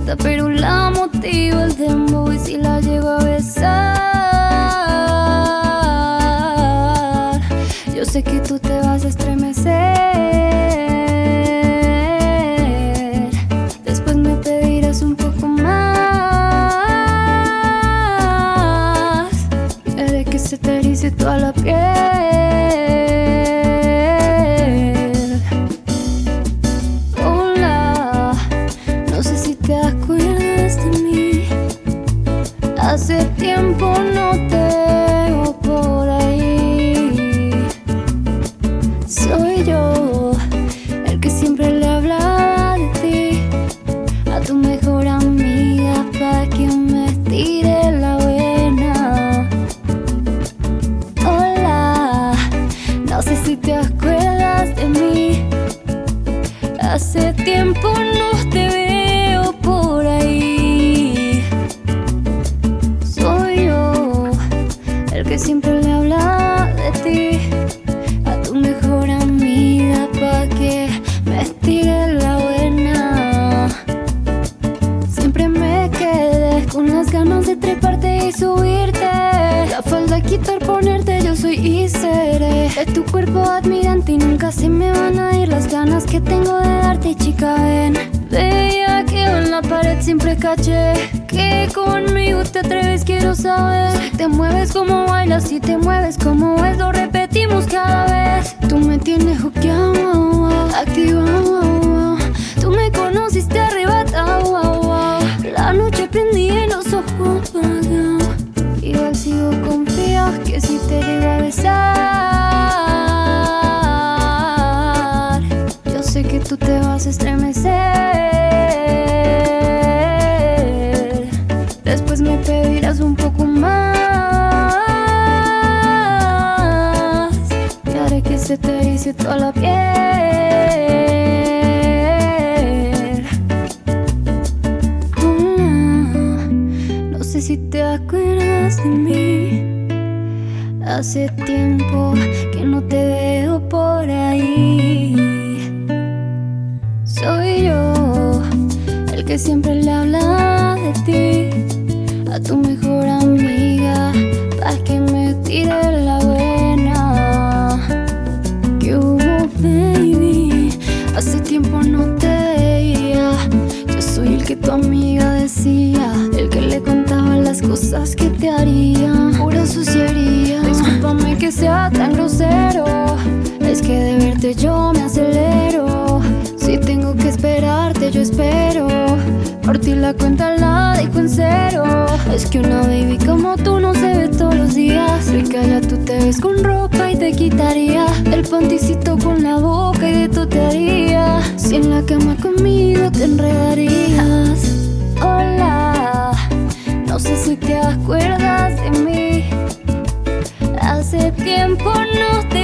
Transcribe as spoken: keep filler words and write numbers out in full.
fiesta, pero la motiva el dembow. Y si la llego a besar, yo sé que tú te vas a estremecer. Después me pedirás un poco más y haré que se te erice toda la piel. Hola, no sé si te acuerdas de mí. Hace tiempo no te veo por ahí. Soy yo el que siempre le hablaba de ti a tu mejor amiga pa' que me tire la buena. Hola, no sé si te acuerdas de mí. Hace tiempo no te veo por ahí. Soy yo el que siempre le habla de ti a tu mejor amiga pa' que me tire la buena. Siempre me quedé con las ganas de treparte y subirte, la falda quitar, ponerte, yo soy y seré de tu cuerpo admirante y nunca se me van a ir las ganas que tengo de darte, chica, ven. Veía que en la pared siempre caché que conmigo te atreves, quiero saber si te mueves como bailas, si te mueves como es, lo repetimos cada vez. Tú me tienes juqueado, activado, tú me conociste arrebatado. La noche prendí y los ojos apagados. Igual sigo confiado que si te llego a besar, yo sé que tú te vas a estremecer. Después me pedirás un poco más y haré que se te erice toda la piel. Hola, no sé si te acuerdas de mí. Hace tiempo que no te veo por ahí. Soy yo el que siempre le habla de ti a tu mejor amiga pa' que me tire la buena. ¿Qué hubo, baby? Hace tiempo no te veía. Yo soy el que tu amiga decía, el que le contaba las cosas que te harían pura suciería. Discúlpame que sea tan grosero, es que de verte yo me acelero. Si tengo que esperarte, yo espero. Por ti la cuenta la dejo en cero. Es que una baby como tú no se ve todos los días. Rica, ya tú te ves con ropa y te quitaría el panticito con la boca y de tú te haría. Si en la cama conmigo te enredarías. Hola, no sé si te acuerdas de mí. Hace tiempo no te